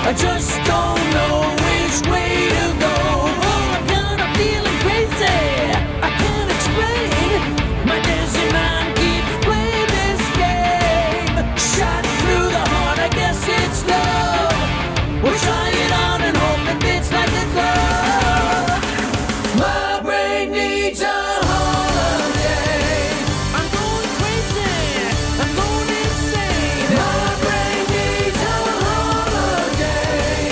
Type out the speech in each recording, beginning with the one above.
I just don't know which way to go. Oh, I'm kinda feeling crazy, I can't explain. My dancing mind keeps playing this game. Shot through the heart, I guess it's love. We'll try it on and hope it fits like a glove. My brain needs a holiday. I'm going crazy, I'm going insane. My brain needs a holiday.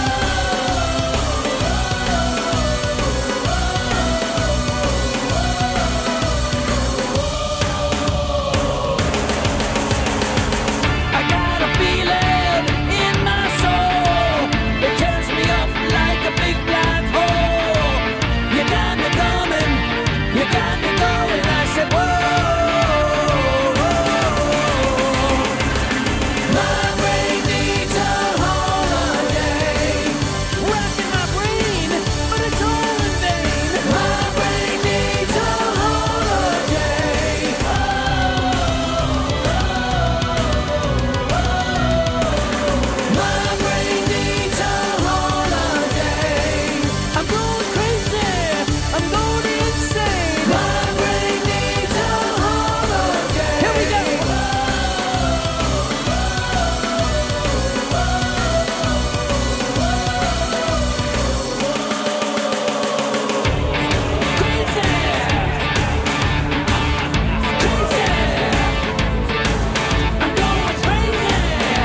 I got a feeling in my soul. It turns me up like a big black hole. You got me coming, you got me going. I said, whoa, whoa. My brain needs a holiday. Rocking my brain, but it's all in vain. My brain needs a holiday. My brain needs a holiday. I'm going crazy, I'm going insane. My brain needs a holiday. Here we go. Crazy, crazy. I'm going crazy.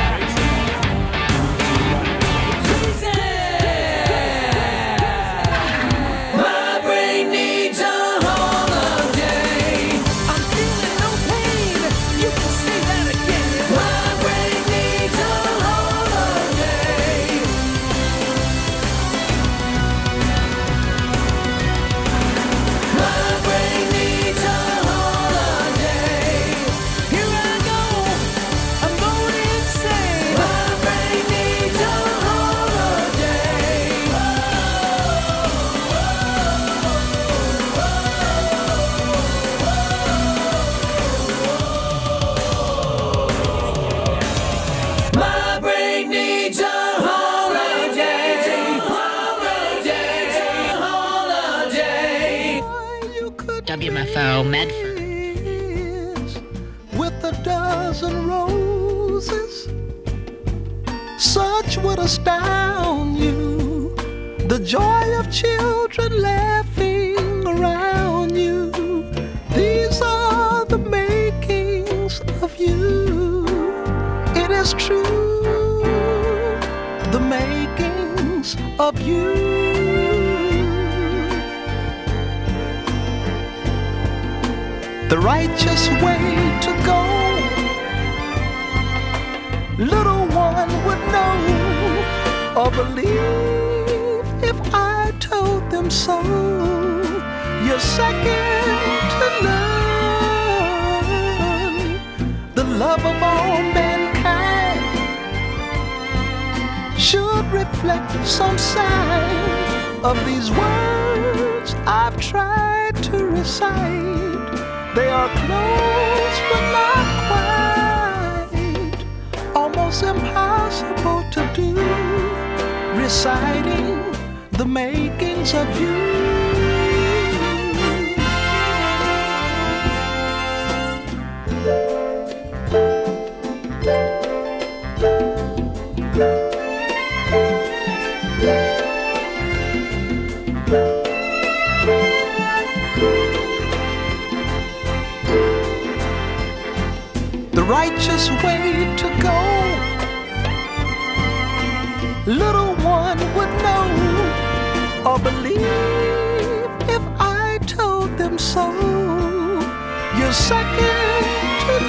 My brain needs a holiday. I'm feeling no pain. You can say that again. My brain needs a holiday. My brain needs a holiday. Here I go. I'm going insane. My brain needs a holiday. My brain needs a holiday. Holiday. WMFO Medford. With a dozen roses, such would astound you. The joy of children laughing around you. These are the makings of you. It is true, the makings of you. The righteous way to go, little one would know or believe if I told them so. You're second to none, the love of all mankind should reflect some sign of these words I've tried to recite. They are close but not quite, almost impossible to do, reciting the makings of you. The righteous way to go, little one would know or believe if I told them so. You're second to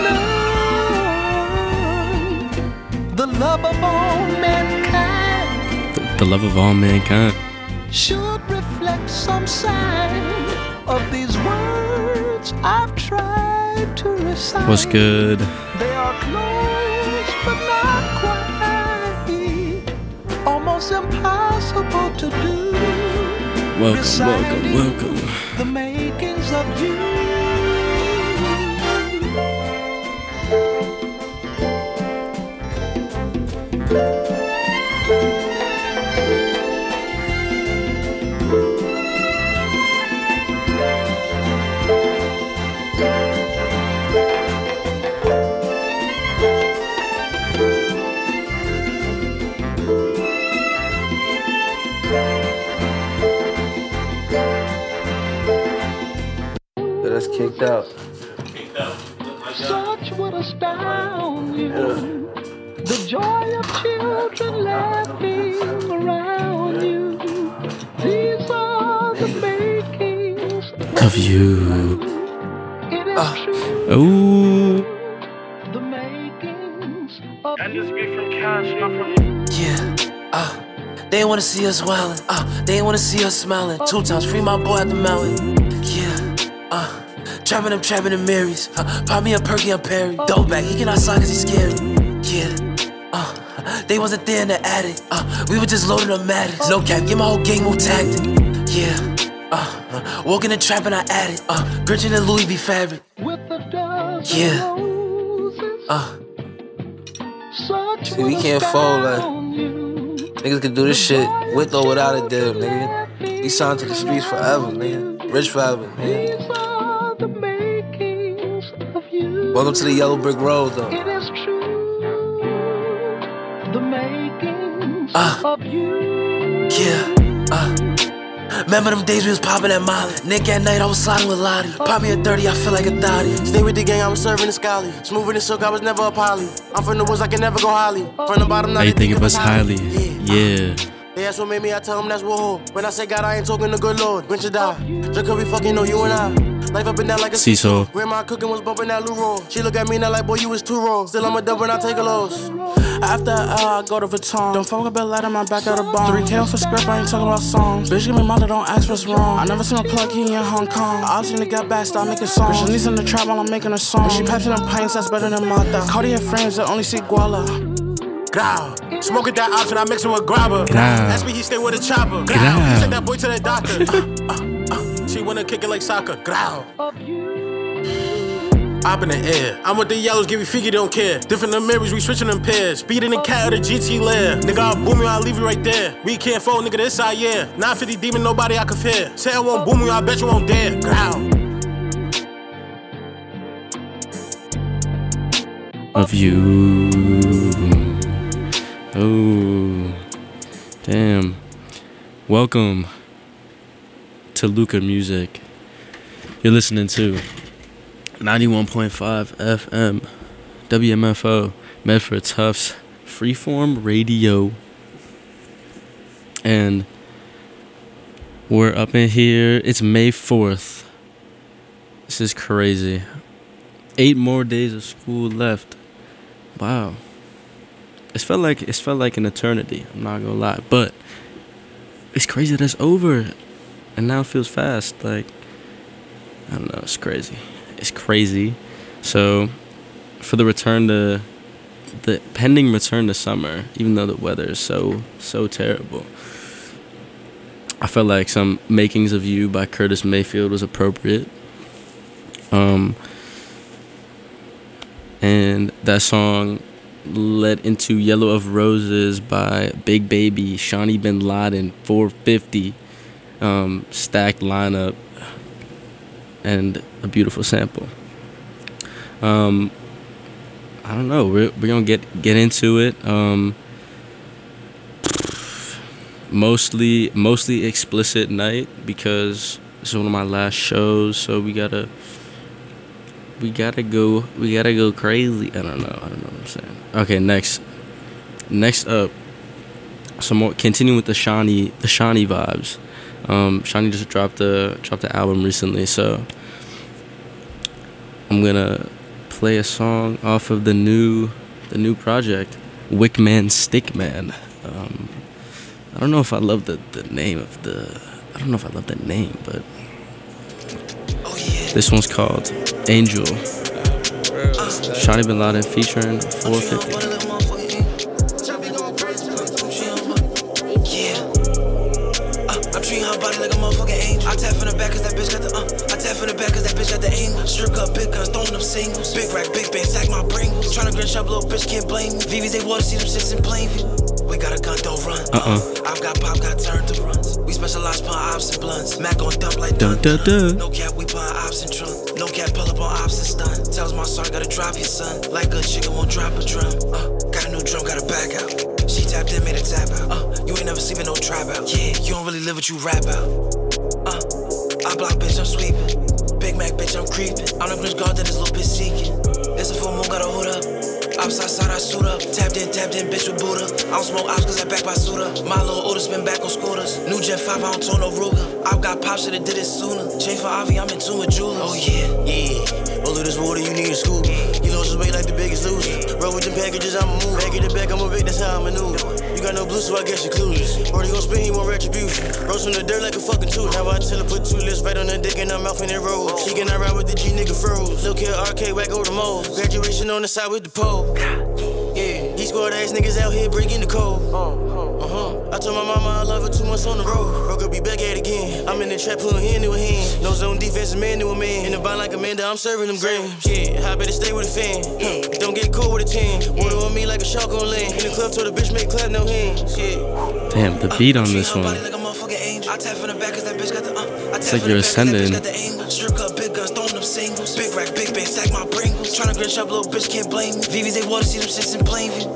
none, the love of all mankind. The love of all mankind should reflect some sign of these words I've tried to recite. What's good? They are close but not quite, almost impossible to do. Welcome. The makings of you. That's kicked out. Such would astound you. The joy of children laughing around you. These are the makings Of you. It is true. Ooh. The makings of Yeah, they wanna see us wildin', they wanna see us smiling. 2 times free my boy at the mountain. Yeah, trapping them Marys. Pop me a perky, I'm Perry. Dope back, he cannot slide cause he's scary. Yeah, they wasn't there in the attic. We were just loading up matters. No cap, get my whole gang move tactic. Yeah, walking the trap and I added. Grinching and Louis V fabric. with the dust Yeah. Such See, we can't fold like niggas can do this shit with or without a deal, nigga. We signed to the streets forever, nigga. Rich forever, nigga. These are the makings of you. Welcome to the yellow brick road, though. It is true. The makings of you. Remember them days we was popping at Molly. Nick at night, I was sliding with Lottie. Pop me a 30, I feel like a thotty. Stay with the gang, I was serving the scally. Smoother than silk, I was never a poly. I'm from the woods, I can never go highly. From the bottom, now How you they think of us highly? Yeah. They ask what made me, I tell them that's war. When I say God, I ain't talking to good Lord. When you die, just cause we fucking know you and I. Life up and down like a Seesaw. Grandma cooking was bumping that Lou Roll. She look at me now like, boy, you was too raw. Still I'm a dub when I take a loss. After I go to Vuitton. Don't fuck with Bill Light in my back of the bomb. 3K off a script, I ain't talking about songs. Bitch, give me mother, don't ask what's wrong. I never seen a plug, he in Hong Kong. I seen the get back, start making songs. Bitch, she's in the trap while I'm making a song. When she pipes in them pints, that's better than mother. Cartier frames that only see Guala. Growl. Smoking that option, I mix it with grabber. Growl. Ask me, he stay with a chopper. Growl. He sent that boy to the doctor. She wanna kick it like soccer. Growl. Up in the air. I'm with the yellows, give you figure, don't care. Different than Marys, we switching them pairs. Speeding the cat of the GT lair. Nigga, I'll boom you, I'll leave you right there. We can't fold, nigga, this side, yeah. 950 demon, nobody I can fear. Say I won't boom you, I bet you won't dare. Growl. Of you. Oh. Damn. Welcome to Luca Music. You're listening to 91.5 FM, WMFO, Medford Tufts, Freeform Radio. And we're up in here. It's May 4th. This is crazy. 8 more days of school left. Wow. It felt like an eternity, I'm not gonna lie. But it's crazy that it's over. And now it feels fast. Like, I don't know, it's crazy. It's crazy. So, for the pending return to summer, even though the weather is so terrible, I felt like some Makings of You by Curtis Mayfield was appropriate. And that song led into Yellow of Roses by Big Baby, Shawnee Bin Laden, 450, stacked lineup, and a beautiful sample. I don't know. We're gonna get into it. Mostly explicit night because this is one of my last shows. So we gotta go crazy. I don't know what I'm saying. Okay, next up, some more. Continuing with the Shawnee vibes. Shawnee just dropped the album recently, so I'm gonna play a song off of the new project, Wickman Stickman. I don't know if I love the name of the. I don't know if I love the name, but this one's called Angel. Shawnee Bin Laden featuring 450. I treat her body like a motherfucking angel. I tap from the back cause that bitch got the I tap tap from the back cause that bitch got the angle. Strip up big guns, throwing them singles. Big rack, big bang, stack my Pringles. Tryna grinch up, little bitch can't blame me. VVs, they water, see them shits in plain view. We got a gun, don't run. I've got pop, got turned to runs. We specialize pun ops and blunts. Mac on dump like dun dun dun. No cap, we pun ops and trunk. No cap, pull up on ops and stun. Tells my son, gotta drop your son. Like a chicken, won't drop a drum. Got a new drum, gotta back out. She tapped in, made a tap out. You ain't never sleeping, no trap out. Yeah, you don't really live what you rap out. I block, bitch, I'm sweeping. Big Mac, bitch, I'm creeping. I'm the Grinch guard that is a little bit seeking. It's a full moon, got a hood up. Ops outside, I suit up. Tapped in, bitch with Buddha. I don't smoke ops cause I back by Suda. My little Otis been back on scooters. New Jet 5, I don't tow no Ruger. I've got pop, should've did it sooner. Chain for Avi, I'm in tune with jewelers. Oh yeah, yeah. All of this water, you need a scoop. You lost his weight like the biggest loser. Roll with them packages, I'ma move. Back in the back, I'ma big, that's how I maneuver. You got no blue, so I guess you're clueless. Brody gon' spin, he want retribution. Roast from the dirt like a fucking tooth. Now I tell her put 2 lips right on her dick and her mouth and it rolls. She can ride with the G nigga froze. Look here, RK, whack over the mold. Graduation on the side with the pole. Yeah, these squad ass niggas out here breaking the code. I told my mama I love her 2 months on the road. Broke up, be back at it again. I'm in the trap pulling hand to a hand. No zone defense, man to a man. In the bind like Amanda, I'm serving them grams. Yeah, I better stay with a fan. Don't get cool with a 10. Water on me like a shark on land. In the club, told the bitch make clap no hands. Yeah. Damn, the beat on this one. It's like you're ascending. Strip up big guns, throwing them singles. Big rack, big bang, stack my Pringles. Tryna grinch up, little bitch can't blame me. VVs, they water, see them shits in plain view.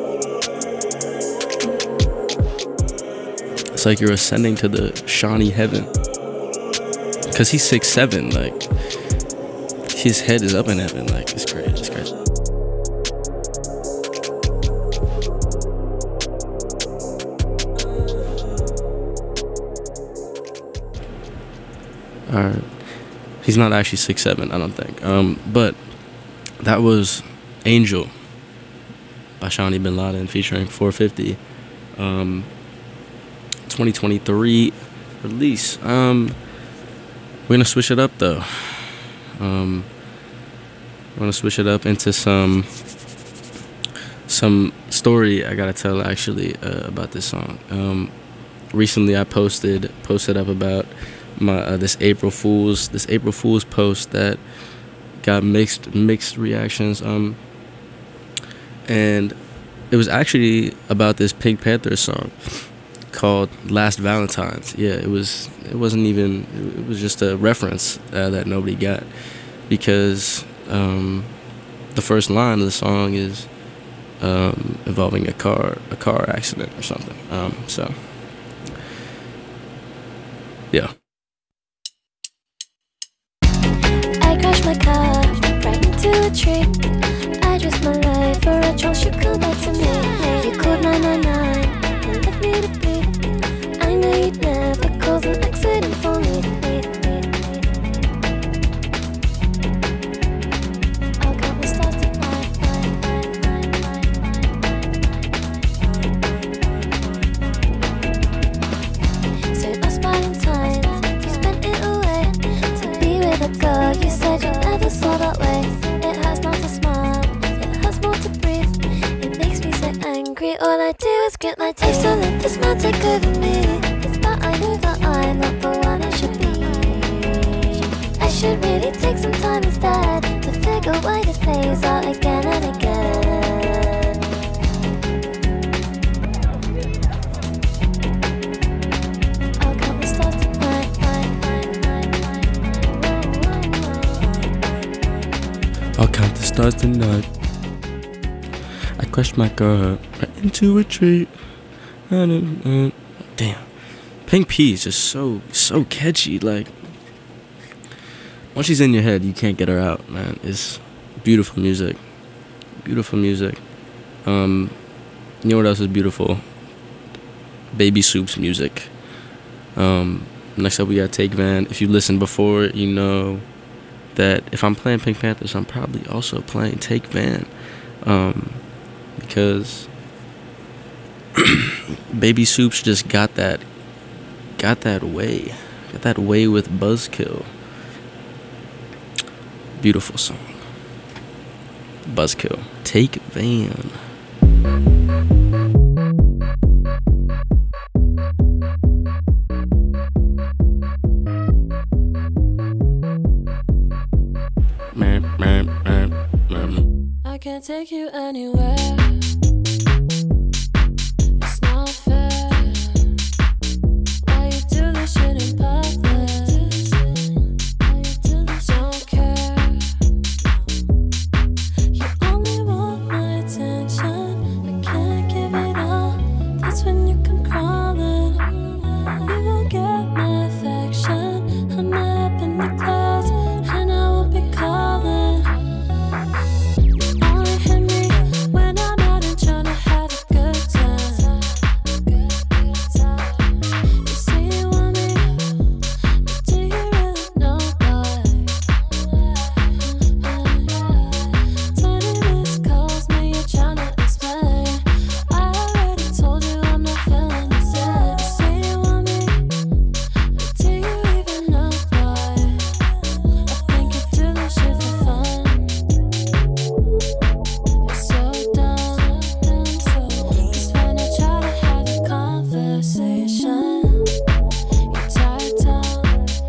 It's like you're ascending to the Shawnee heaven. Cause he's 6'7", like his head is up in heaven, like it's great, it's great. Alright. He's not actually 6'7", I don't think. But that was Angel by Shawnee Bin Laden featuring 450. 2023 release. We're gonna switch it up though. We're gonna switch it up into some story I gotta tell actually about this song. Recently I posted up about my this April Fool's post that got mixed reactions. And it was actually about this Pink Panther song called Last Valentine's. Yeah, it was just a reference that nobody got, because the first line of the song is involving a car accident or something. So yeah. I crashed my car right into a tree. I risked my life for a chance you come back to me. You called 999 and left me to bleed. I knew you'd never cause an accident for me. I'll count the stars tonight. So last Valentine's, you spent it away to be with a girl you said you never saw that way. It hurts not to smile, it hurts more to breathe. It makes me so angry, all I do is grit my teeth. So let this man take over me, but I know that I'm not the one I should be. I should really take some time instead to figure why this plays out again and again. I'll count the stars tonight. I'll count the stars tonight. I crashed my car right into a tree. Damn. Pink P is just so catchy. Like, once she's in your head, you can't get her out, man. It's beautiful music. Beautiful music. You know what else is beautiful? Baby Soup's music. Next up we got Take Van. If you listened before, you know that if I'm playing Pink Panthers, I'm probably also playing Take Van. Because Baby Soup's just got that way with Buzzkill. Beautiful song. Buzzkill. Take Van. take you anywhere. It's not fair. Why you do this shit in public? Don't care. You only want my attention. I can't give it all. That's when you come crawling. You won't get my affection. I'm up in the clouds and I won't be calling. Only hit me when I'm out and trying to have a good time. You say you want me, but do you really know why? 20 missed calls, me you're trying to explain. I already told you I'm not feeling the same. You say you want me, but do you even know why? I think you do this shit for fun. It's so dumb. 'Cause when I try to have a conversation, you tie it down.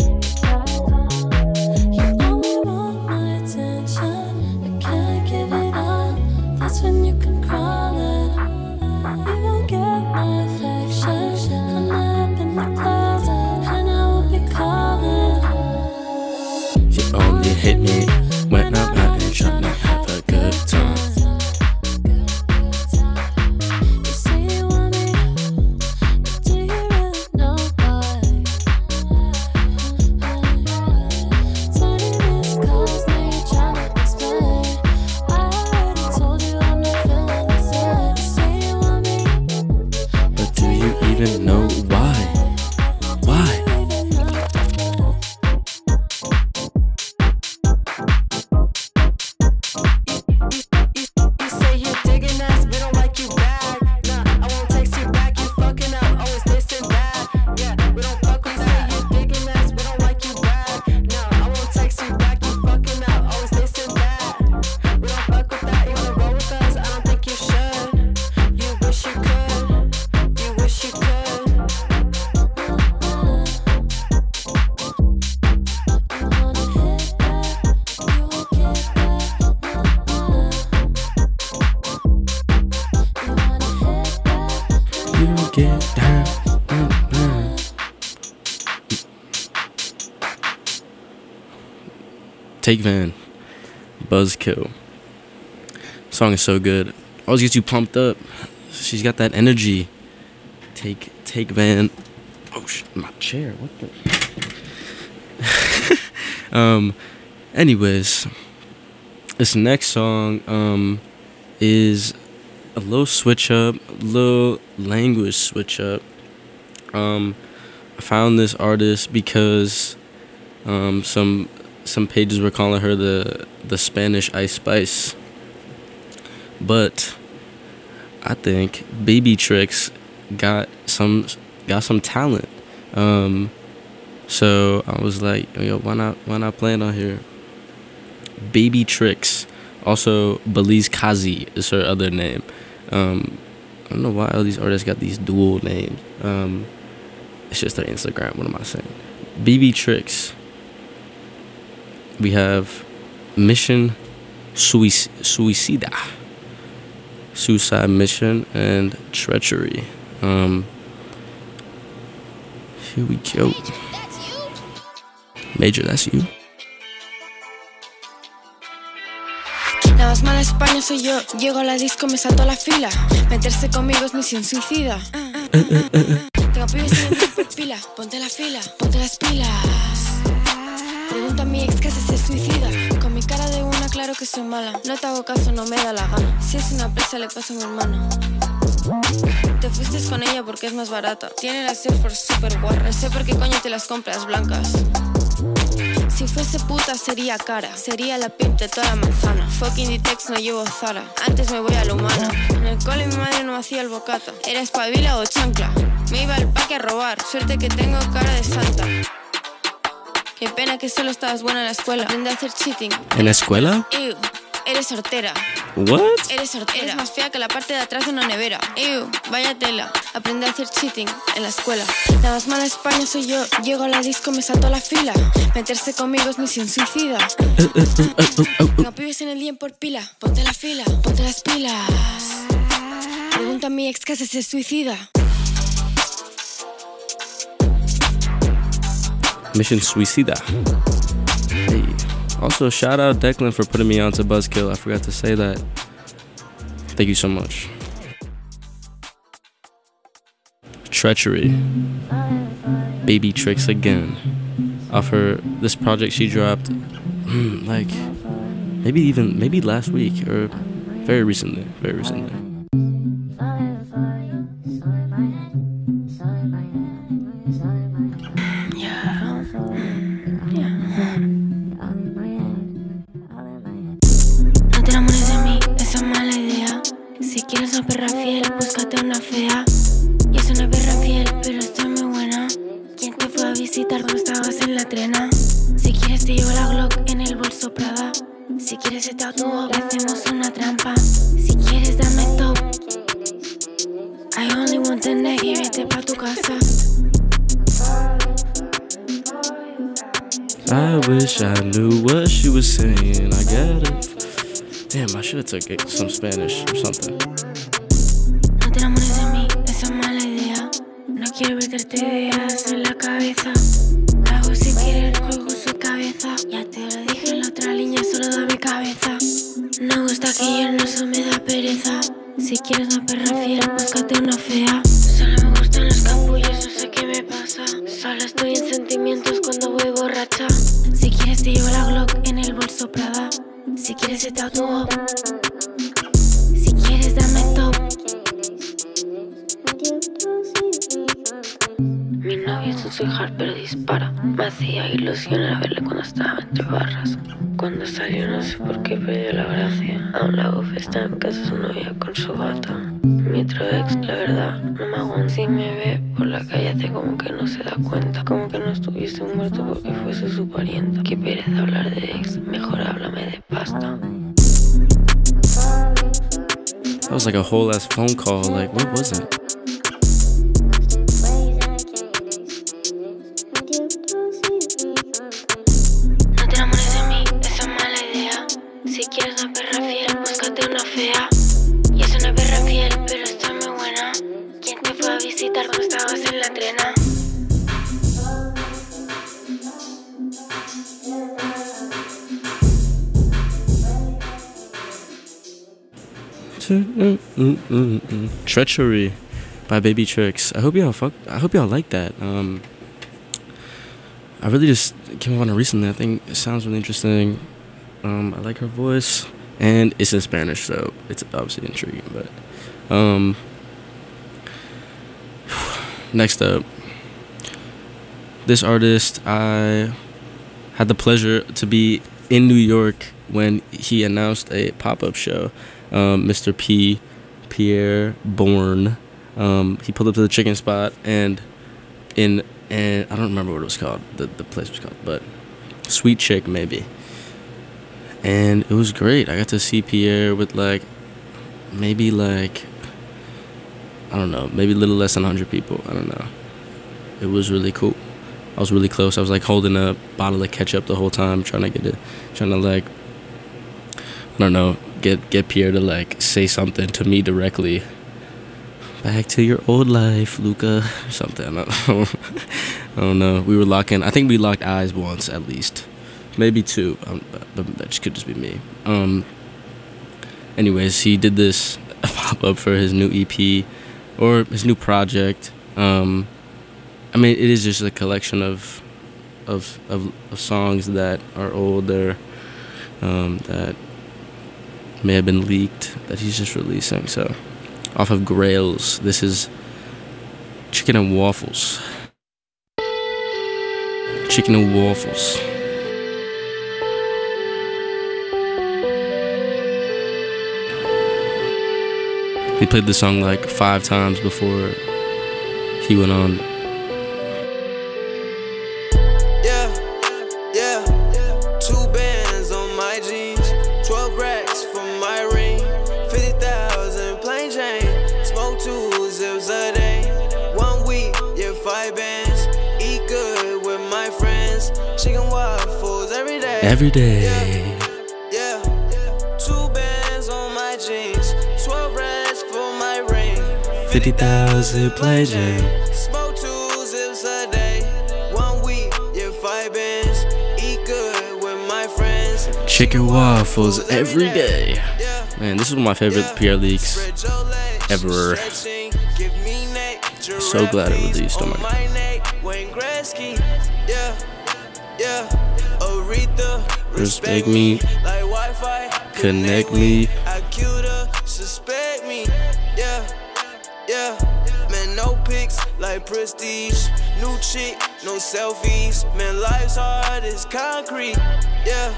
You only want my attention. I can't give it all. That's when you come crawling. You won't get my affection. I'm up in the clouds and I won't be calling. You only hit me when I'm out and trying to have a good time. You say you want me, but do you really know why? 20 missed calls, now you're trying to explain. I already told you I'm not feeling the same. You say you want me, But do you even know why? Why? You say you digging us, we don't like you back. Nah, I won't text you back, you fucking up, always this and that. Yeah, we don't fuck with that. You digging us, we don't like you back. Nah, I won't text you back, you fucking up, always this and that. We don't fuck with that, you wanna roll with us, I don't think you should. You wish you could, you wish you could. You don't get down. Take Van, Buzzkill. Song is so good. Always gets you pumped up. She's got that energy. Take Van. Oh shit, my chair. What the? Anyways, this next song is a little switch up, a little language switch up. I found this artist because some pages were calling her the Spanish Ice Spice, but I think Baby Tricks got some talent. So I was like, yo, why not play it on here? Baby Tricks. Also, Belize Kazi is her other name. I don't know why all these artists got these dual names. It's just their Instagram. What am I saying? BB Tricks. We have Mission Suicida. Suicide Mission and Treachery. Here we go. Major, that's you. La más mala España soy yo. Llego a la disco, me salto a la fila. Meterse conmigo es misión suicida. Tengo pibes siguiendo por pila. Ponte la fila, ponte las pilas. Pregunta a mi ex que se suicida. Con mi cara de una, claro que soy mala. No te hago caso, no me da la gana. Si es una presa, le paso a mi hermano. Te fuiste con ella porque es más barata. Tiene las Air Force super guarra. No sé por qué coño te las compras blancas. Si fuese puta sería cara. Sería la pimp de toda la manzana. Fucking Ditex, no llevo Zara. Antes me voy a lo humano. En el cole mi madre no hacía el bocata. Era espabila o chancla. Me iba al parque a robar. Suerte que tengo cara de santa. Qué pena que solo estabas buena en la escuela. Aprende a hacer cheating. ¿En la escuela? Ew, eres hortera. What? Eres sortera. Eres más fea que la parte de atrás de una nevera. Ew, vaya tela. Aprende a hacer cheating en la escuela. La más mala de España soy yo. Llego a la disco, me salto a la fila. Meterse conmigo es misión suicida. Tengo pibes en el día por pila. Ponte la fila, ponte las pilas. Pregunta a mi ex que se suicida. Mission Suicida. Hey. Also, shout out Declan for putting me on to Buzzkill. I forgot to say that. Thank you so much. Treachery. Baby Tricks again. Off her this project she dropped like maybe last week or very recently. No te enamores de mí, esa es mala idea. Si quieres una perra fiel, búscate una fea. Y es una perra fiel, pero estoy muy buena. ¿Quién te fue a visitar cuando estabas en la trena? Si quieres te llevo la Glock en el bolso Prada. Si quieres te tatúo, hacemos una trampa. Si quieres dame top. I only want the neck y vete pa' tu casa. I wish I knew what she was saying. I got it. Damn, I should have took some Spanish or something. No te enamores de mí, esa es mala idea. No quiero meterte ideas en la cabeza. Hago sin querer, juego su cabeza. Ya te lo dije en la otra línea, solo dame cabeza. No gusta que yo no, eso me da pereza. Si quieres una perra fiel, búscate una fea. Solo me gustan los capullos, no sé qué me pasa. Solo estoy en sentimientos cuando voy borracha. Si quieres te llevo la Glock en el bolso Prada. Si quieres te tatúo. Si quieres dame top. Mi novio es un sweetheart pero dispara. Me hacía ilusionar verle cuando estaba entre barras. Cuando salió no sé por qué perdió la gracia. Aún la uf está en casa de su novia con su gata. Mi otro ex, la verdad, no me aguanta. Si me ve por la calle hace como que no se da cuenta. Como que no estuviste muerto porque fuese su parienta. Qué pereza hablar de ex, mejor háblame de pasta. That was like a whole ass phone call. Like, what was it? No te enamores de mí, esa es mala idea. Si quieres una perra fiel, búscate una fea. Y es una perra fiel, pero está muy buena. ¿Quién te fue a visitar cuando estabas en la trena? Treachery by Baby Tricks. I hope y'all like that. I really just came up on it recently. I think it sounds really interesting. I like her voice, and it's in Spanish, so it's obviously intriguing. But next up, this artist, I had the pleasure to be in New York when he announced a pop-up show. Mr. P. Pierre Bourne. He pulled up to the chicken spot and I don't remember what it was called. The place was called, but Sweet Chick maybe. And it was great. I got to see Pierre with maybe I don't know, maybe a little less than 100 people. I don't know. It was really cool. I was really close. I was holding a bottle of ketchup the whole time, trying to I don't know, get Pierre to say something to me directly. Back to your old life, Luca, or something. I don't know. We were I think we locked eyes once at least, maybe two. But that could just be me. Anyways, he did this pop up for his new EP or his new project. I mean, it is just a collection of songs that are older, that may have been leaked, that he's just releasing. So off of Grails, this is Chicken and Waffles. Chicken and Waffles. He played the song 5 times before he went on. Yeah, 2 bands on my jeans, 12 racks for my ring. exclusives a day. 1 week, yeah, 5 bands. Eat good with my friends. Chicken waffles every day. Every day. Yeah, 2 bands on my jeans. 12 racks for my ring. 50,000 play Jane. Smoke 2 zips a day. 1 week, yeah, 5 bands. Eat good with my friends. Chicken waffles every day. Man, this is one of my favorite PR leaks ever. So glad it released. Oh my God. Respect me, connect me. Suspect me, yeah. Man, no pics like prestige. New chick, no selfies. Man, life's hard as concrete, yeah.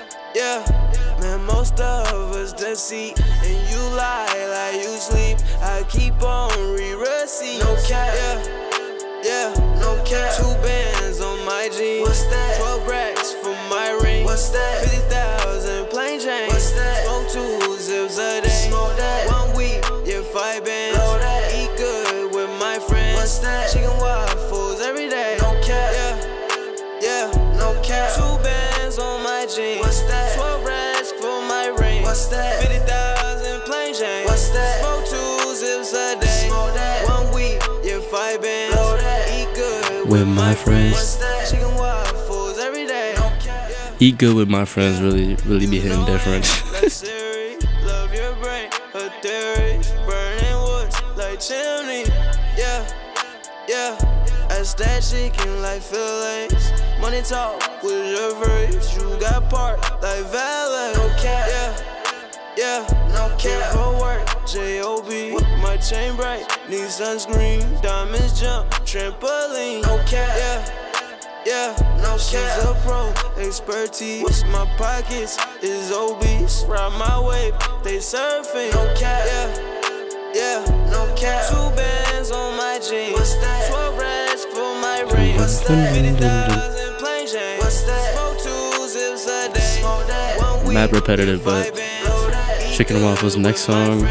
Man, most of us deceit, and you lie like you sleep. I keep on re-receipt. No cap, yeah, no cap. 2 bands on my jeans. What's that? 12 racks for my ring. What's that? 50,000 plain Jane. What's that? Smoke 2 zips a day. Smoke that. 1 week, yeah, 5 bands. Blow that. Eat good with my friends. What's that? Chicken waffles every day. No cap, yeah, no cap. 2 bands on my jeans. What's that? 12 racks for my ring. What's that? 50,000 plain Jane. What's that? Smoke 2 zips a day. Smoke that. 1 week, yeah, 5 bands. Blow that. Eat good with my friends. What's that? Chicken waffles every day. Eat good with my friends really be hitting different. Love your brain, her theories, burning woods like chimney. Yeah. That's that chicken like fillets. Money talk with your verse. You got part like valet. No cap, yeah, no cap. For work, J.O.B. My chain bright, need sunscreen. Diamonds jump, trampoline. No cap, yeah, no cap. She's a pro, expertise. My pockets is obese. Ride my wave, they surfing. No cap, yeah, no cap. 2 bands on my jeans. What's that? 12 racks for my ring. What's that? 50,000 plain Jane. What's that? Smoke 2 zips a day. Smoke that. 1 week, Mad repetitive, but Chicken Waffles next song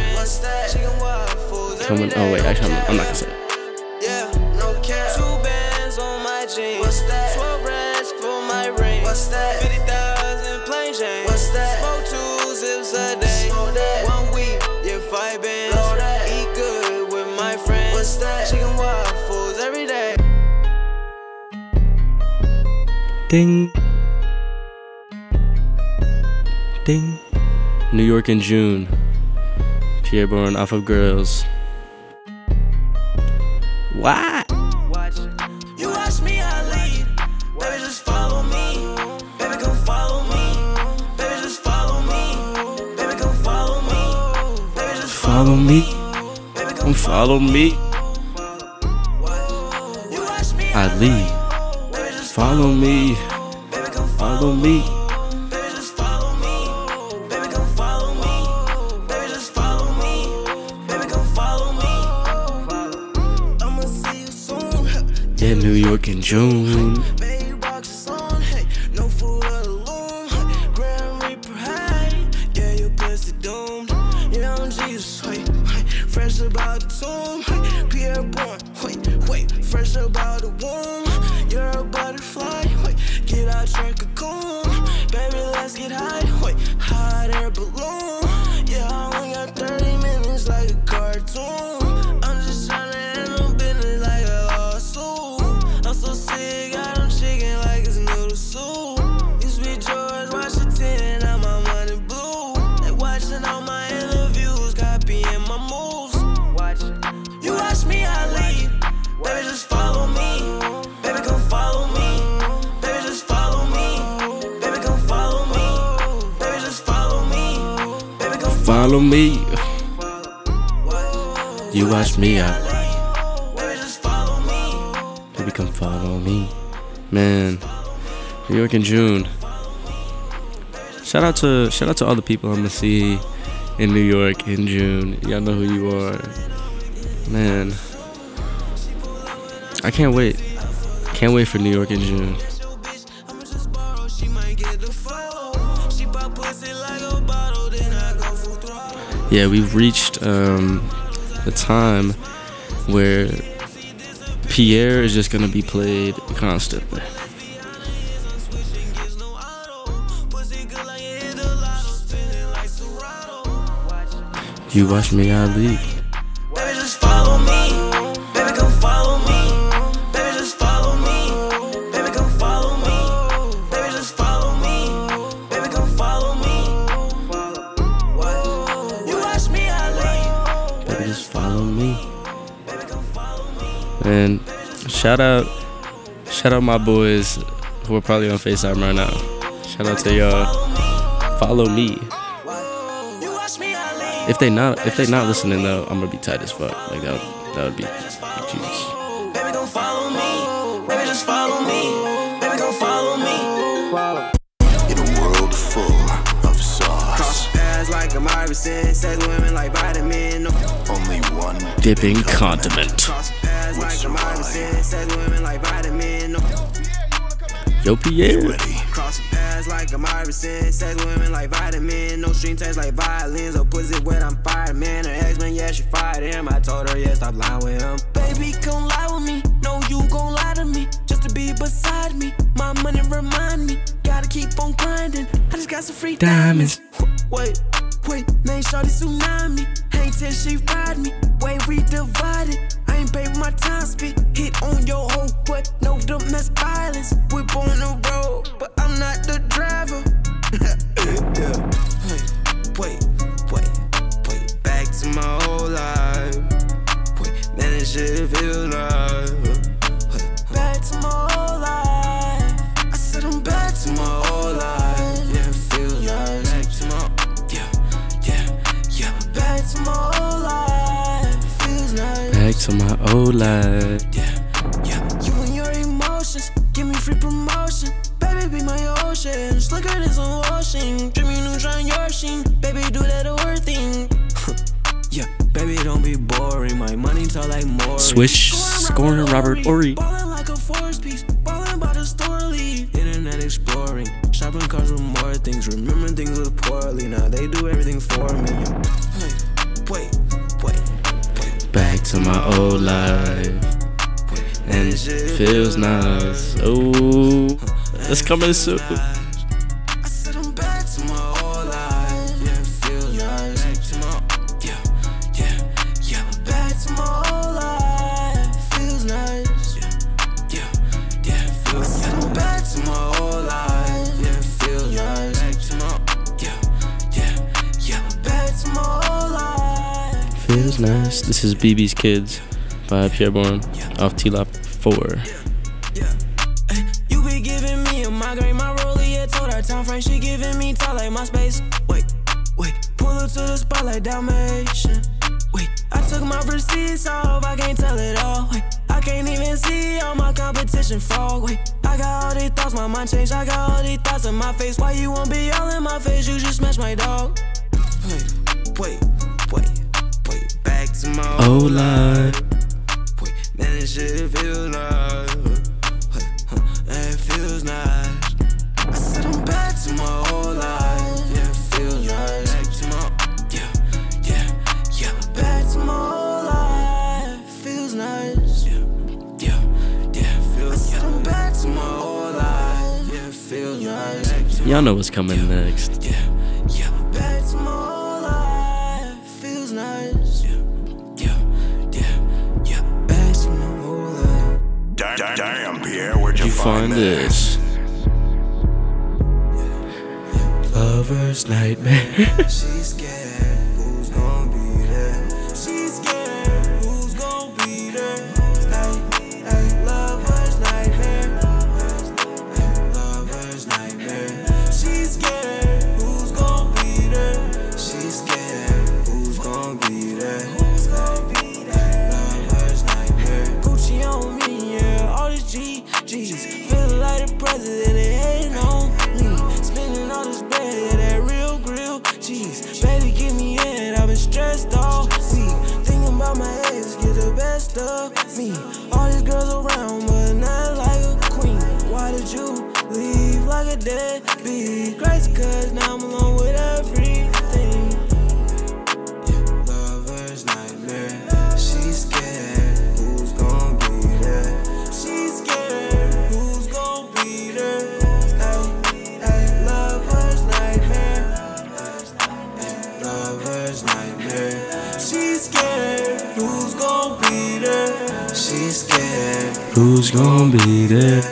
coming. Oh wait, actually I'm not gonna say it. Yeah, no cap. 2 bands on my jeans. What's that? 12 racks for my ring. What's that? 50,000 plain Jane. What's that? Smoke 2 zips a day. Smoke that. 1 week, yeah, 5 bands. Blow that. Eat good with my friends. What's that? Chicken waffles every day. Ding. Ding. New York in June. Pierre Bourne off of Girls. What? You watch me, I lead. Baby, just follow me. Baby, come follow me. Baby, just follow me. Baby, come follow me. Baby, just Follow me. Come follow me. You watch me, I lead. Follow me. Follow me. baby, just follow me. Baby, come follow me. Baby, just follow me. Baby, come follow me. I'ma see you soon. Yeah, New York in June. Baby, boxes on. Hey, no food alone. Grand Reaper high. Yeah, you pussy doomed. Yeah, I'm Jesus. Wait, fresh about the tomb. Pierre Bourne. Wait, fresh about the womb. You're a butterfly. Wait, get out your cocoon. Baby, let's get high. Wait, hot air balloon. Yeah, I only got 30 minutes like a cartoon. I'm just tryna handle business like a lawsuit. I'm so sick, got them chicken like it's noodle soup. Used to be George Washington, now my money blue. They watching all my interviews, copying my moves. You watch me, I lead. Baby, just follow me. Baby, come follow me. Baby, just follow me. Baby, come follow me. Baby, just follow me. Baby, come Follow me. You watch me out. Baby, just follow me. Baby, come follow me. Man, New York in June. Shout out to all the people I'm gonna see in New York in June. Y'all know who you are. Man, I can't wait. Can't wait for New York in June. Yeah, we've reached the time where Pierre is just gonna be played constantly. You watch me, Ali. Baby, just follow me. Baby, come follow me. Baby, just follow me. Baby, come follow me. Baby, just follow me. Baby, come follow me. You watch me, Ali. Baby, just follow me. And shout out my boys who are probably on FaceTime right now. Shout out to y'all. Follow me. If they not listening though, I'm gonna be tight as fuck. Like that would be Jesus. Baby, come follow me. Baby, just follow me. Baby, come follow me. In a world full of sauce. Cross paths like a Iverson. Sex women like vitamin. Only one dipping condiment. Cross paths like a Iverson. Sex women like vitamin. Yo, Pierre. Cross paths like a Iverson. Sex women like vitamin. No string taste like violins. Or pussy wet, I'm fired, man. Her ex-man, yeah, she fired him. I told her, yeah, stop lying with him. Baby, gon' lie with me. No, you gon' lie to me. Just to be beside me. My money remind me. Gotta keep on grinding. I just got some free diamonds. Wait, name shorty tsunami. Ain't till she ride me. Wait, we divided. I ain't paid my time spent. Hit on your hoe, but no domestic violence. Whip on the road, but I'm not the driver. Wait. Back to my whole life. Wait, man, this shit feel like. Back to my whole life. I said I'm back to my whole life. Yeah, it feels like. Back to my, yeah. Back to my whole life. Feels nice. Back to my old life. Yeah. You and your emotions, give me free promotion. Baby, be my ocean. Slicker than some ocean. Dream me new trying your sheen. Baby, do that word thing. Yeah, baby, don't be boring. My money talk like more. Swish, scoring Robert Ory. Ballin' like a forest piece. Ballin' by the store leave. Internet exploring. Shopping cars with more things. Remember things was poorly. Now they do everything for me. Wait. Back to my old life. And it feels nice. Oh, that's coming soon. I said I'm back to my old life. Yeah, it feels nice. Back to my, yeah. Back to my old life. Feels nice. Yeah. Feels. I said I'm back to my old life. Yeah, it feels nice. Back to my, yeah. Back to my old life. Feels nice. This is BB's Kids by Pierre Bourne off T-Lop 4. You be giving me a migraine, my rollie, yeah, told her time frame, she giving me time like my space. Wait, pull up to the spot like Dalmatian. Wait, I took my receipts off, I can't tell it all. Wait, I can't even see all my competition fall. Wait, I got all these thoughts, my mind changed, I got all these thoughts in my face. Why you won't be all in my face, you just smash my dog. Wait, back to my old life. Wait, man, this shit feels nice. It feels nice. I said I'm back to my old life. Yeah, it feels nice. Back to my, yeah. Back to my old life. Feels nice. Yeah. Feels. I said I'm back to my old life. Yeah, it feels nice. Y'all know what's coming next. Yeah. Back to my old life. Feels nice. Yeah. Back to my old life. Damn, Pierre, where'd you Find this? Lover's nightmare. She's scared, who's gonna be there? She's scared, who's gonna be there? Ay, lover's nightmare. Lover's nightmare. She's scared, who's gonna be there? She's scared, who's gonna be there? Who's gonna be there? Lover's nightmare. Gucci on me, yeah, all these GGs. Feeling like the president, they hating on me. Spending all this bread, yeah, that real grill cheese. Baby, get me in, I've been stressed all week. Thinking about my ex, get the best of me. All these girls around, but not like a queen. Why did you leave like a deadbeat? Grace, cause now I'm alone with everything. Yeah, lover's nightmare. She's scared, she's scared. Who's gonna be there?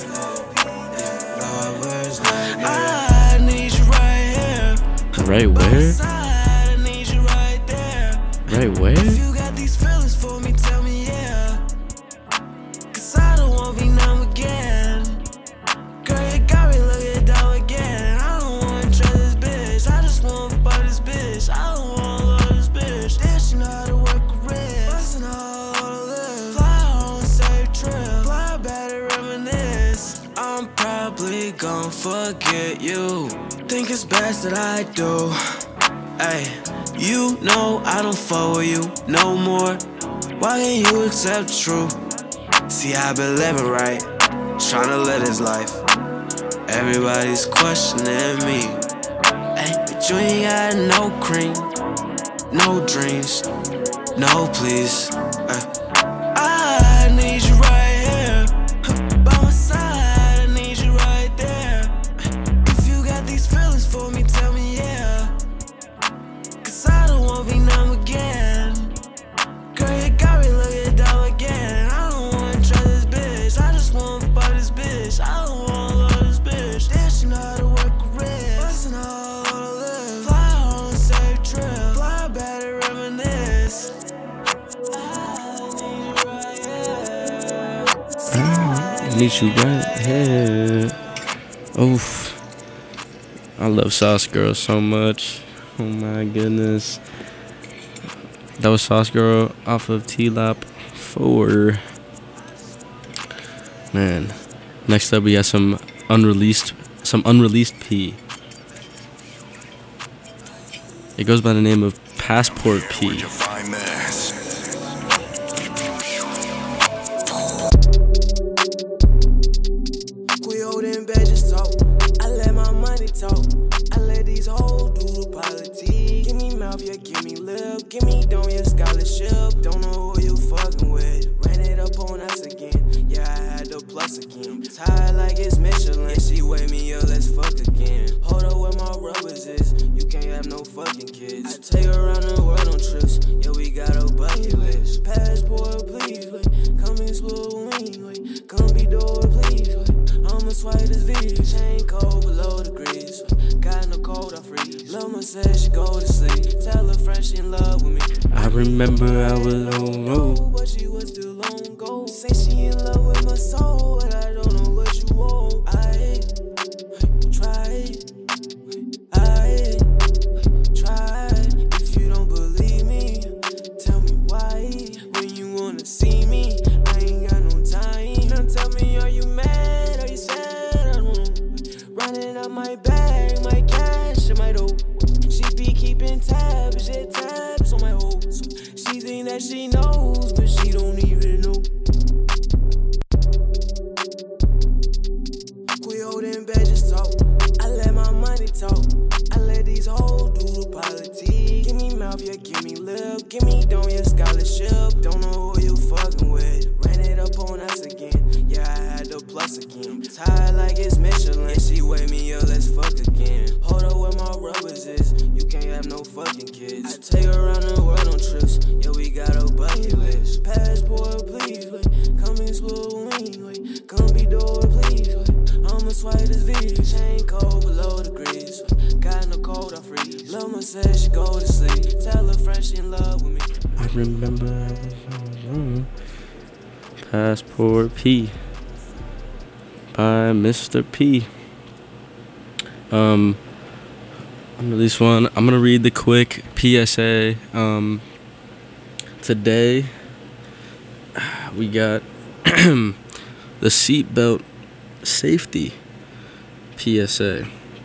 I need you right here. Right where? I need you right there. Right where? If you got these feelings for me, tell me yeah. Cause I don't wanna be numb again. Girl, you got me looking down again. I don't wanna trust this bitch. I just wanna fuck this bitch. I don't wanna love this bitch. Damn, she know how to work a wrist. Bustin' all on the lift. Fly on safe trip. Fly back to reminisce. I'm probably gon' forget you. Think it's best that I do. Ay, you know I don't fuck with you no more. Why can't you accept the truth? See, I've been living right, tryna live this life. Everybody's questioning me. Ay, but you ain't got no cream, no dreams, no please. Ay, I need you right here, by my side. I need you right there. If you got these feelings for me, tell me yeah. Cause I don't wanna be numb again. Girl, you got me looking down again. I don't wanna trust this bitch. I just wanna fuck this bitch. I don't wanna love this bitch. Damn, she know how to work a wrist. Bustin' all on the lift. Fly on a safe trip. Fly back to reminisce. I need you right here. Meet you right here. Oof. I love Sauce Girl so much. Oh my goodness. That was Sauce Girl off of T-Lap 4. Man. Next up we got some unreleased P. It goes by the name of Passport P. We old in bed just talk. I let my money talk. I let these hoes do the politics. Give me mouth, yeah, give me lip. Give me dome, yeah, scholarship. Don't know who you fucking with. Ran it up on us again. Yeah, I had the plus again. Tired like it's Michelin. She wake me up, let's fuck again. Hold up where my rubbers is. You can't have no fucking kids. I take her around the world on trips. Yeah, we got a bucket list. Passport, please, wait. Come explore with me, wait. Come be door, please, wait. I'ma swipe this video. Chain cold below degrees. Got no cold, I freeze. Loma said she go to sleep. Tell her friend she in love with me. I remember I was on road. But she was still long ago. Say she in love with my soul, but I don't know what you want. I try it. I try it. If you don't believe me, tell me why. When you wanna see me, I ain't got no time. Now tell me, are you mad? Are you sad? I don't know. Running up my bag, my cash, and my dough. She be keeping tabs, yeah, tabs on my hoes. She think that she knows, but she don't even know. We old in bed just talk. I let my money talk. I let these hoes do the politics. Give me mouth, yeah, give me lip. Give me dome, yeah, scholarship. Don't know who you fucking with. Ran it up on us again. Yeah, I had the plus again. Tired like it's Michelin. She wake me up, let's fuck again. Hold up where my rubbers is. You can't have no fucking kids. I take her around the world on trips. Yeah, we got a bucket list. Passport, please, wait. Come explore with me, wait. Come be door, please, wait. I'ma swipe this video. Chain cold below degrees. Got no cold, I freeze. Loma said she go to sleep. Tell her friend she in love with me. I remember I was on Passport P by Mr. P. This one, I'm gonna read the quick PSA. Today we got the seatbelt safety PSA.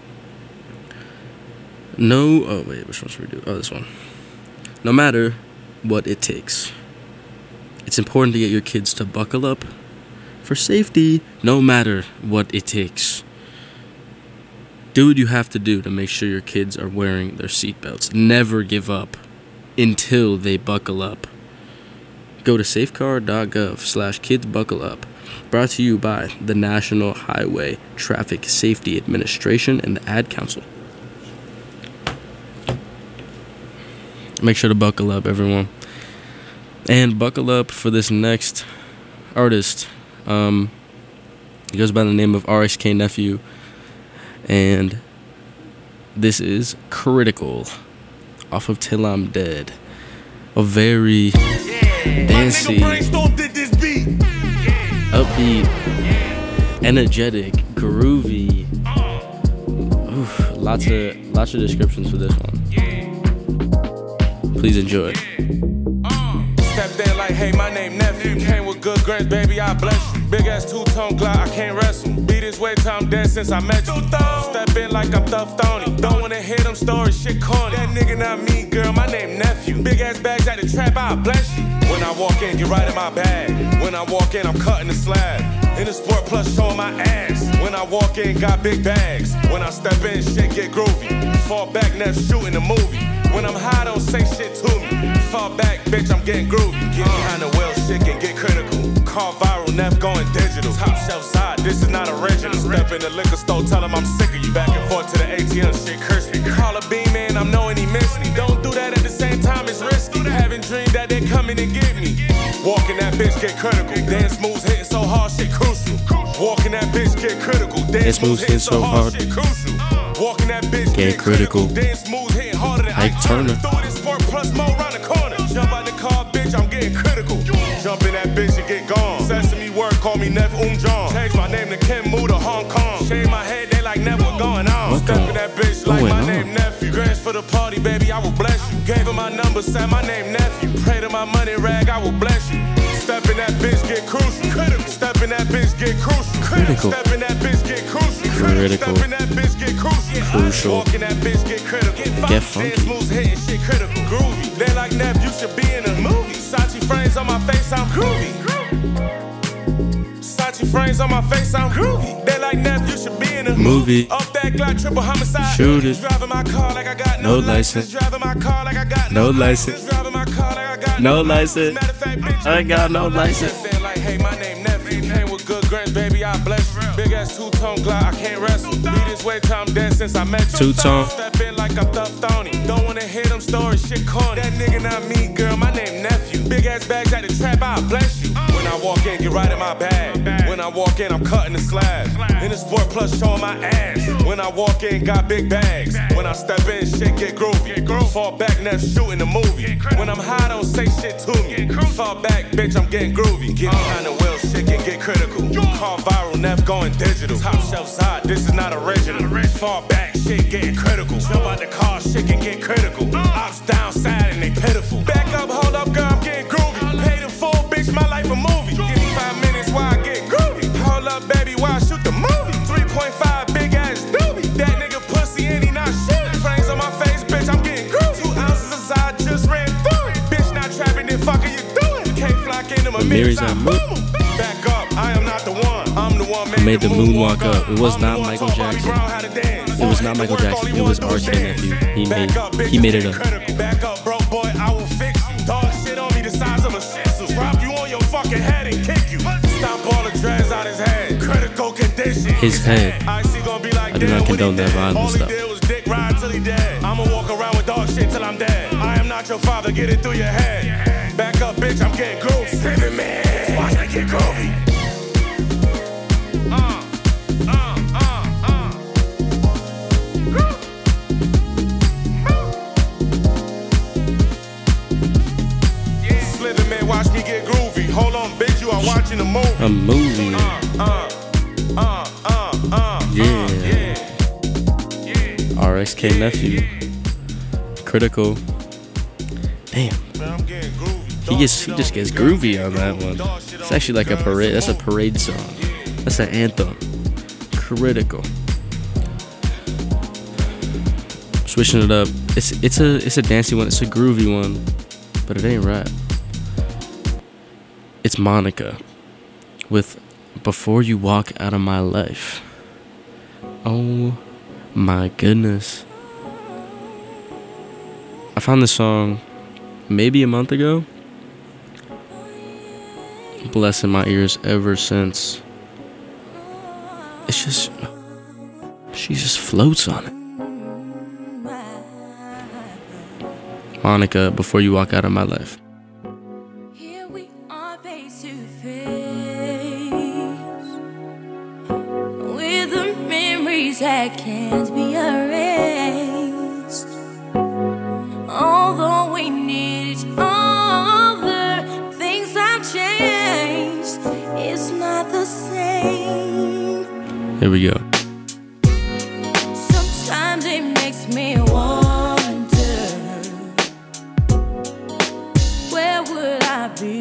Which one should we do? Oh, this one. No matter what it takes, it's important to get your kids to buckle up for safety, no matter what it takes. Do what you have to do to make sure your kids are wearing their seatbelts. Never give up until they buckle up. Go to safecar.gov/kidsbuckleup. Brought to you by the National Highway Traffic Safety Administration and the Ad Council. Make sure to buckle up, everyone. And buckle up for this next artist. He goes by the name of RXK Nephew, and this is Critical off of Till I'm Dead. A very dancey, upbeat, energetic, groovy. Oof, lots of descriptions for this one. Please enjoy. Stepped in like, hey, my name Nephew. Came with good grades, baby, I bless you. Big ass two-tone Glock, I can't wrestle. Be this way till I'm dead since I met you. Step in like I'm Thuff Tony. Don't wanna hear them stories, shit corny. That nigga not me, girl, my name Nephew. Big ass bags at the trap, I bless you. When I walk in, get right in my bag. When I walk in, I'm cutting the slab. In the Sport Plus, showing my ass. When I walk in, got big bags. When I step in, shit get groovy. Fall back, Neff shooting the movie. When I'm high, don't say shit to me. Fall back, bitch, I'm getting groovy. Get behind the wheel, shit can get critical. Call viral, Neff going digital. Top shelf side, this is not original. Step in the liquor store, tell him I'm sick of you. Back and forth to the ATM, shit curse me. Call a beam man, I'm knowing he missed me. Don't do that at the same time, it's risky. Having dreamed that they coming and get me. Walking that bitch, get critical. Dance moves hitting so hard, shit crucial. Walking that bitch, get critical. Dance moves hitting so hard, shit crucial. Walking that bitch, get critical. Dance moves hitting harder than Ike Turner. Throw this Sport Plus mode round the corner. Jump out the car, bitch, I'm getting critical. Jump in that bitch and get gone. Sesame word, call me Neff John. Change my name to Kim Moo to Hong Kong. Shave my head, they like Neff, what going on? Step in that bitch like my name Nephew. Grants for the party, baby, I will bless you. Gave her my number, said my name Nephew. Pray to my money rag, I will bless you. Step in that bitch, get crucial. Critical. Step in that bitch, get crucial. Critical. Step in that bitch, get crucial. Critical. Step in that bitch, get crucial. Crucial. Walk in that bitch, get critical. Get funky. Dance moves hitting shit critical. Groovy. They like Neff, you should be in a movie. Sachi frames on my face, I'm groovy. Sachi frames on my face, I'm groovy. They like Neff, you should be in a movie. Up that Glock, triple homicide. Shoot it. Driving my car like I got no license. Driving my car like I got no license. Driving my car like I got no license. I ain't got no license. Like, hey, my name Nephew. Came with good grades, baby, I bless you. Big ass two-tone Glock, I can't wrestle. Be this way till I'm dead since I met you. Two-tone. Step in like I'm Thuff Tony. Don't wanna hear them stories, shit corny. That nigga not me, girl, my name Nephew. Big ass bags at the trap, I bless you. When I walk in, get right in my bag. When I walk in, I'm cutting the slab. In the Sport Plus, showing my ass. When I walk in, got big bags. When I step in, shit get groovy. Fall back, Neff shooting the movie. When I'm high, don't say shit to me. Fall back, bitch, I'm getting groovy. Get behind the wheel, shit can get critical. Call viral, Neff going digital. Top shelf side, this is not original. Fall back, shit getting critical. Jump out the car, shit can get critical. Ops down sad and they pitiful. Back up, hold up, girl, I'm getting groovy. Pay the full, bitch, my life a movie. Give me 5 minutes while I get groovy. Hold up, baby, while I shoot the movie. 3.5 big ass doobie. That nigga pussy and he not shooting. Frames on my face, bitch, I'm getting groovy. 2 ounces of side just ran through it. Bitch, not trapping, then fuck are you doing? Can't flock into my mirrors, I boom. Back up, I am not the one. I'm the one made the moonwalk up. It was not Michael Jackson. It was not Michael Jackson. It was RK Nephew. He made it up. Back up, bro, boy, I will fix you. Dog shit on me the size of a shih tzu. Drop you on your fucking head and kick you. Stomp all the dreads out his head. Critical condition. His head. I do not condone that violent stuff. All he did was dick ride till he dead. I'ma walk around with dog shit till I'm dead. I am not your father, get it through your head. Back up, bitch, I'm getting groovy. Saving me, watch me get groovy. Slither man, watch me get groovy. Hold on, bitch, you are watching a movie. A movie. Yeah. RXK Nephew. Critical. Damn. He just gets groovy on that one. It's actually like a parade. That's a parade song. That's an anthem. Critical. Switching it up. It's a dancey one. It's a groovy one, but it ain't rap. It's Monica with Before You Walk Out of My Life. Oh my goodness. I found this song maybe a month ago. Blessing my ears ever since. It's just, she just floats on it. Monica, Before You Walk Out of My Life. Here we are face to face. memories that can't be erased. Although we need each other, things have changed. It's not the same. Here we go. Sometimes it makes me wonder, where would I be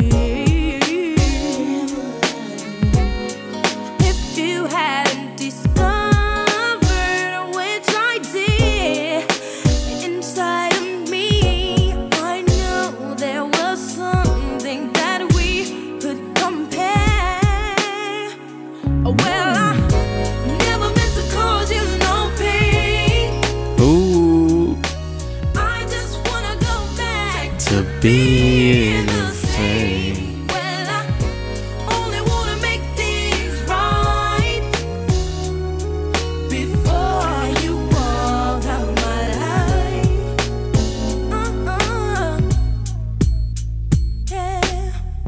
if you hadn't discovered, which I did, inside of me. I know there was something that we could compare. Well, I never meant to cause you no pain. Ooh, I just wanna go back to be in the same. Well, I only wanna make things right before you walk out my life. Yeah.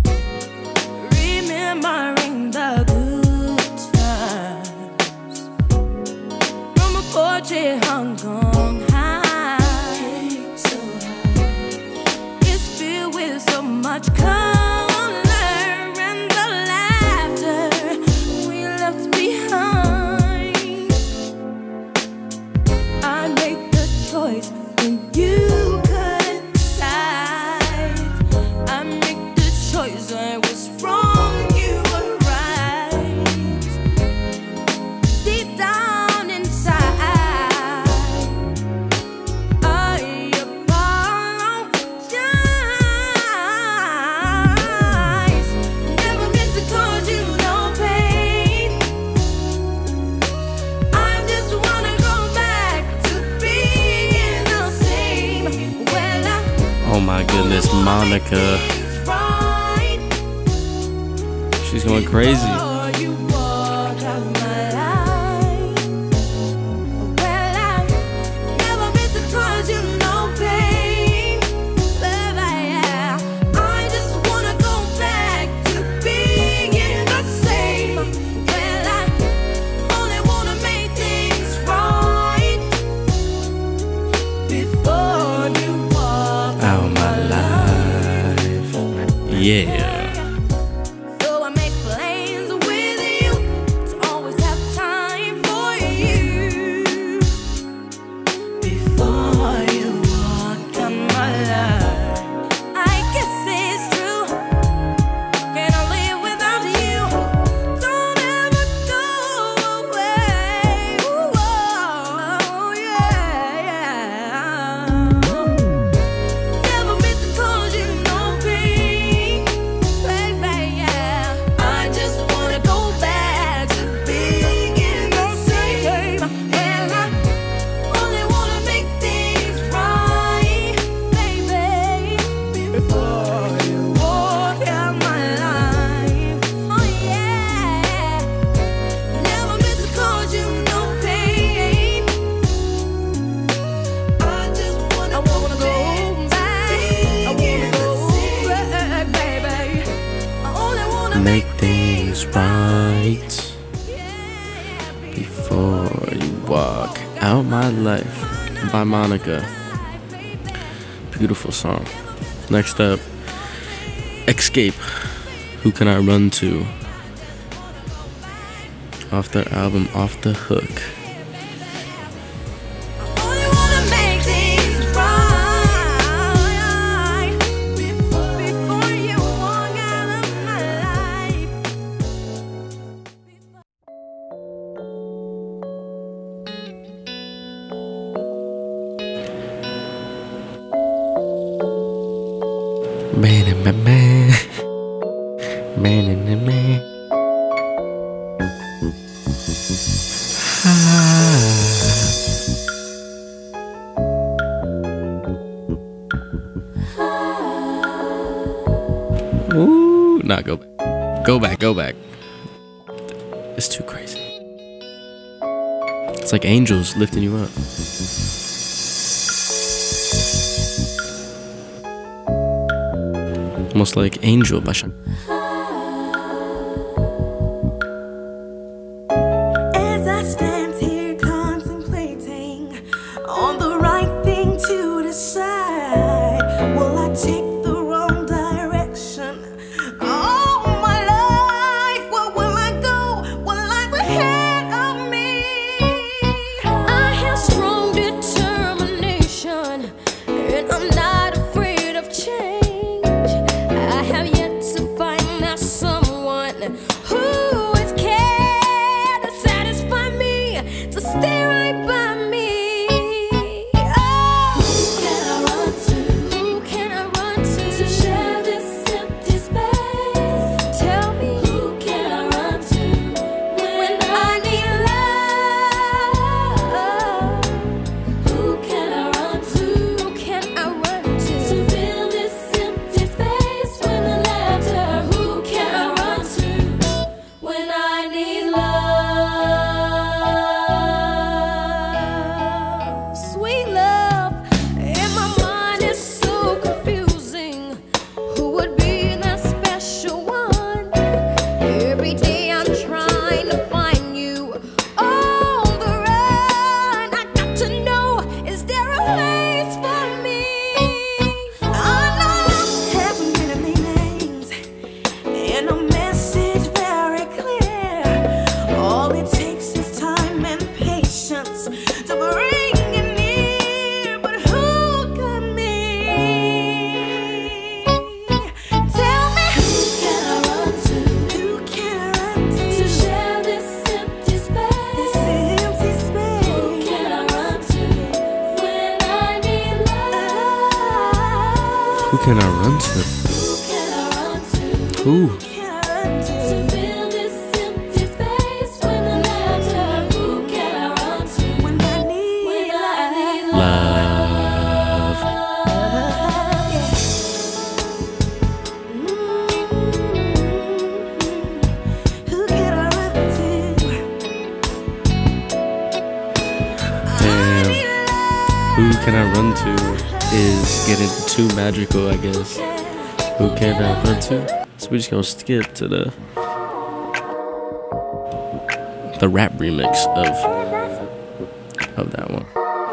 Remembering the good times from a porch in Hong Kong high. It's filled with so much color and the laughter we left behind. I make the choice when you couldn't decide. I make the choice, I was wrong, you were right. Deep down inside, I apologize. Never meant to cause you no pain. I just wanna go back to being the same. Well, I Oh my goodness, Monica. it's right She's going crazy. before you walk out my life. Well, I never meant to cause you no pain, but I just wanna go back to being the same. Well, I only wanna make things right before you walk Out my life. Yeah. So I make plans with you to always have time for you before you walk out my life. I guess it's true. Can I live without you? Don't ever go away. Ooh, oh, yeah. Never meant to cause you no pain, baby, yeah. I just wanna go back to being the same. And I only wanna make things right, baby, before you walk out my life. Oh yeah. Never meant to cause you no pain. I just wanna go back. I wanna go back, baby. I only wanna Make things right before you walk out my life by Monica. Beautiful song. Next up, Escape. Who Can I Run To? Off their album Off the Hook. only wanna make things right before you walk out of my life. Man and man. Man and man. Ooh, not go back. Go back, go back. It's too crazy. It's like angels lifting you up. Almost like Angel by Sean. As I stand here calm Who is care to satisfy me, to stay right by me? Oh, who can I run to? Who can I run to share this empty space? Tell me, who can I run to when I need love? Who can I run to? Who can I run to fill this empty space with laughter? Who can I run to when I need love? Sweet love, in my mind is so confusing. Who would be that special one? Every day I'm trying to find you on the run. I got to know, is there a place for me? I know have many meanings, and a message very clear. All it takes is time and patience to bring it near. But who got me? Tell me, who can I run to? Who can I run to share this empty space? This empty space. Who can I run to when I need love? Who can I run to? Who can I run to? Who? Can I run to fill this empty space with the laughter? Who can I run to when I need Love. Who can I run to? Damn. Who can I run to is getting too magical, I guess. Who can I run to? So we just gonna skip to the rap remix of that one.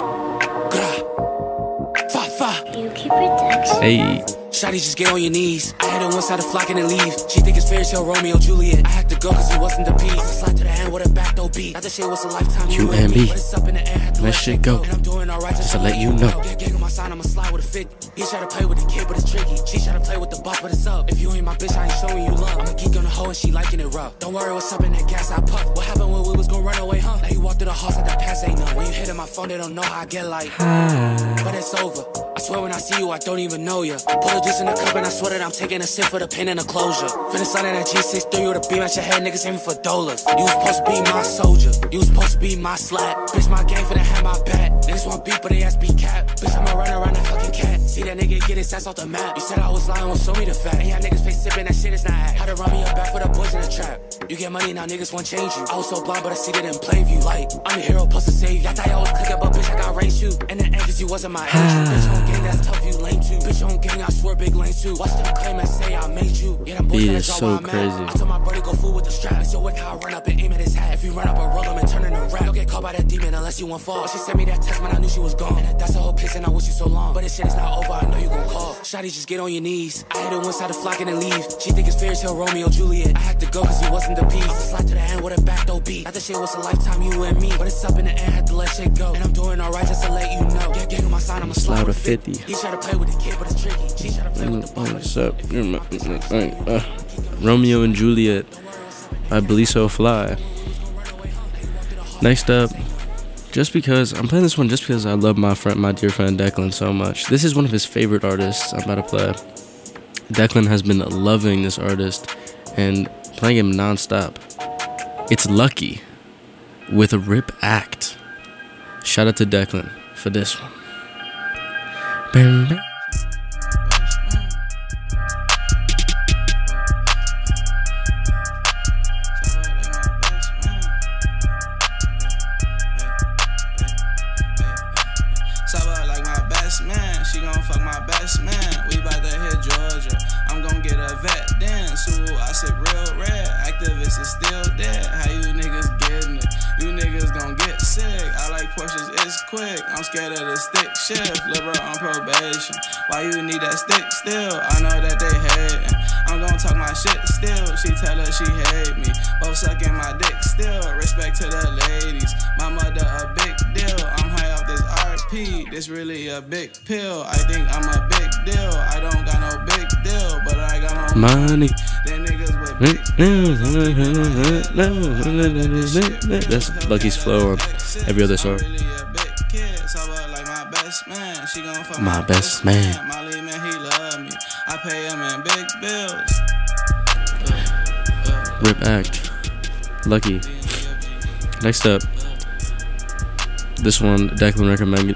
You keep protection. Hey. Shawty, just get on your knees. I had her one side of flock and then leave. She think it's fairy tale Romeo Juliet. I had to go cause he wasn't the piece. I slide to the hand with a back though beat. Not that shit was a lifetime. Q and B. But it's up in the air, had to Let shit go. And I'm doing alright Just to let you know. Yeah, gang on my side, I'ma slide with a 50. He try to play with the kid, but it's tricky. She try to play with the boss, but it's up. If you ain't my bitch, I ain't showing you love. I'm a geek on the hoe and she liking it rough. Don't worry what's up in that gas I puff. What happened when we was gonna run away, huh? Now you walk through the halls like that pass ain't none. When you hit on my phone, they don't know how I get like. But it's over. I swear when I see you, I don't even know ya. Pull a juice in the cup and I swear that I'm taking a sip for the pain and the closure. Finish signing that G63 with a beam at your head, niggas aiming for dollars. You was supposed to be my soldier. You was supposed to be my slap. Bitch, my game finna have my back. Niggas want beat, but they ass be cap. Bitch, I'ma run around that fucking cat. See that nigga get his ass off the map. You said I was lying, well, show me the fact. And y'all niggas face sipping, that shit is not act. Had to run me up back for the boys in the trap. You get money, now niggas won't change you. I was so blind, but I see it in plain view. Like, I'm the hero plus the savior. Y'all thought y'all was clicking, but bitch, I got range too. And the anchors, you wasn't my angel. Bitch, on gang, that's tough, you lame too. Bitch, on gang, I swear big lane too. Watch them claim and say I made you. Yeah, them boys Beat gotta is draw so where I'm at. crazy. I told my brother go fool with the strap. It's your wick how I run up and aim at his hat. If you run up and roll him and turn in a rap, don't get caught by that demon unless you want fall. She sent me that text, man, I knew she was gone. And that's the whole piss, and I wish you so long. But this shit is not over, I know you gon' call. Shawty, just get on your knees. I had her one side of flock and then leave. She think it's fairy tale Romeo Juliet. I had to go cause he wasn't the piece. I slide to the hand with a back though beat. Not that shit was a lifetime, you and me. But it's up in the air, had to let shit go. And I'm doing alright just to let you know. Yeah, gang on my sign, I'ma slide with 50. He try to play with the kid, but it's tricky. She try to play with the boss, but it's up. Romeo and Juliet by Beliso Fly. Next up, just because I'm playing this one just because I love my dear friend Declan so much. This is one of his favorite artists I'm about to play. Declan has been loving this artist and playing him non-stop. It's Lucky with a Rip Act. Shout out to Declan for this one. Bam, bam. I'm scared of the stick shift, liberal on probation. Why you need that stick still? I know that they hatin'. I'm gon' talk my shit still. She tell her she hate me. Both sucking my dick still. Respect to the ladies. My mother a big deal. I'm high off this RP. This really a big pill. I think I'm a big deal. I don't got no big deal, but I got no money. Then niggas with That's Lucky's flow on every other song. My best man. Molly man, he love me. I pay him in big bills. Rip Act. Lucky. Next up. This one Declan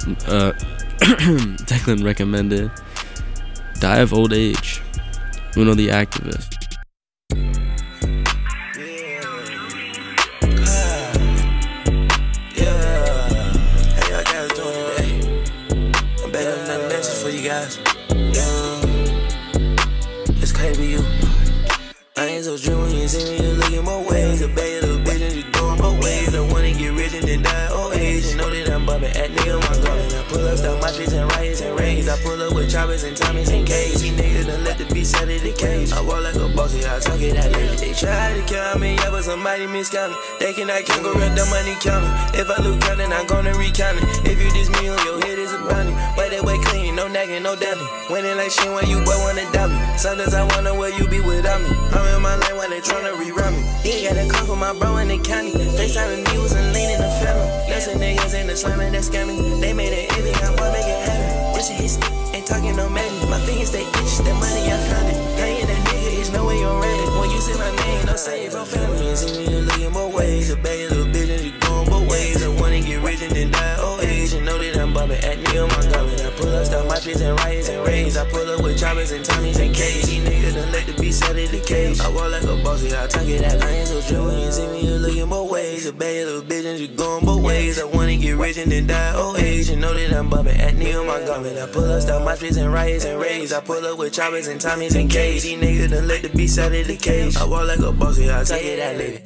recommended. Die of Old Age. Uno the Activist. It's KB you. I ain't so true when you see me, you looking more ways. A bad little bitch and you going both ways. I wanna get rich and then die old age. You know that I'm bumping at nigga my garden. I pull up, stop my streets and riots and raids. I pull up with choppers and Tommies and K's. These niggas done let the beast out of the cage. I walk like a boss, yeah, I talk it that lady. They try to kill me, yeah, but somebody miscount me. They cannot count, go run the money counter. If I lose counting, I'm gonna recount it. If you diss me on your head, it's a bounty. Wait that way clean, no nagging, no damning. Winning like shit when you boy wanna doubt me. Sometimes I wonder where you be without me. I'm in my lane when they tryna rerun me. He ain't got a call for my bro in the county. FaceTime me was and leaning the family. That's the niggas in the slamming, that's scamming. They made it easy, I'm gonna make it happen. This shit hits, ain't talking no madness. My fingers they itch, that money I found it. Paying that nigga, it's no way you're ready. When you say my name, don't say it's on family. You see me, you looking both ways. A bad little bitch and you going both ways. I wanna get rich and then die old age. You know that I'm bumping at Neil Montgomery. I pull up, stop my streets and riots and raids. I pull up with choppers and Tommies and K's. These niggas done let the beast out of the cage. I walk like a boss, yeah, I talk it that. I ain't so true when you see me, you looking both ways. A bad little bitch and you going both ways. I wanna get rich and then die old age. You know that I'm bumping at Neil Montgomery. I pull up, stop my streets and riots and raids. I pull up with choppers and Tommies and K's. These niggas done let the beast out of the cage. I walk like a boss, yeah, I talk it that lady.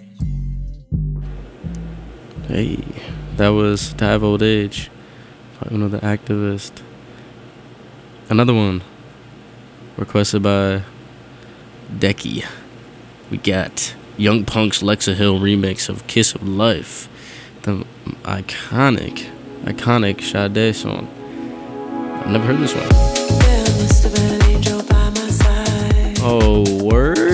Hey, that was Die of Old Age by Uno the Activist. Another one requested by Decky. We got Young Punk's Lexa Hill remix of Kiss of Life, the iconic Sade song. I've never heard this one. Oh, word?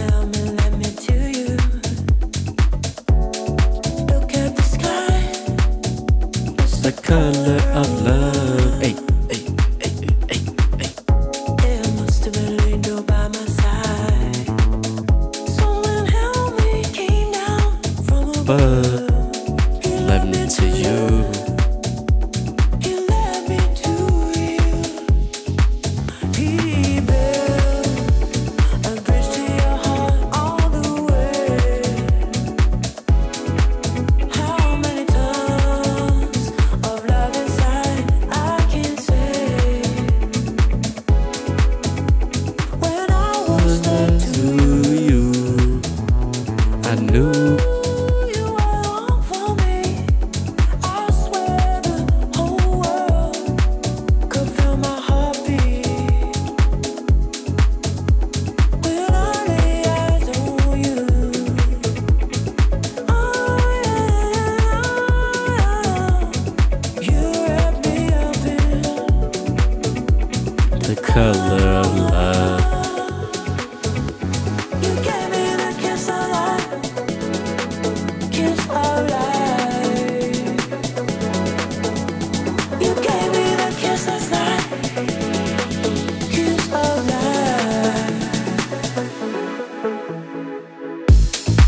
The color of love. Hey, hey, hey, hey, hey. There must have been an angel by my side. Someone help me, came down from above. Led me to you. He led me to you. He built a bridge to your heart all the way. How many tons of love inside I can say. When I was there To you, I knew